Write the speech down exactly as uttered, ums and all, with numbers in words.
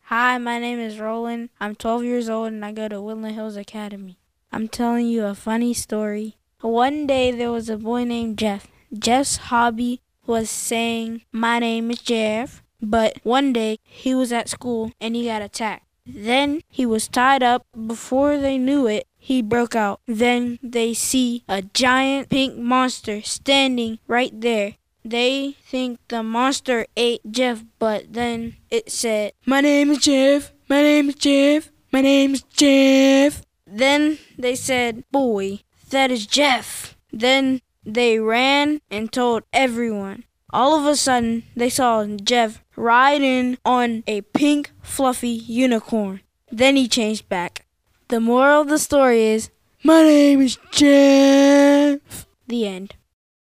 Hi, my name is Roland. I'm twelve years old and I go to Woodland Hills Academy. I'm telling you a funny story. One day there was a boy named Jeff. Jeff's hobby was saying, "My name is Jeff." But one day he was at school and he got attacked. Then he was tied up. Before they knew it, he broke out. Then they see a giant pink monster standing right there. They think the monster ate Jeff, but then it said, "My name is Jeff, my name is Jeff, my name is Jeff." Then they said, "Boy, that is Jeff." Then they ran and told everyone. All of a sudden, they saw Jeff riding on a pink, fluffy unicorn. Then he changed back. The moral of the story is, my name is Jeff. The end.